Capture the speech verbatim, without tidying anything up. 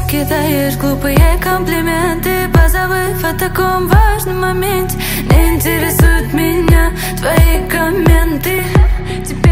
Кидаешь глупые комплименты, позабыв о таком важном моменте. Не интересуют меня твои комменты.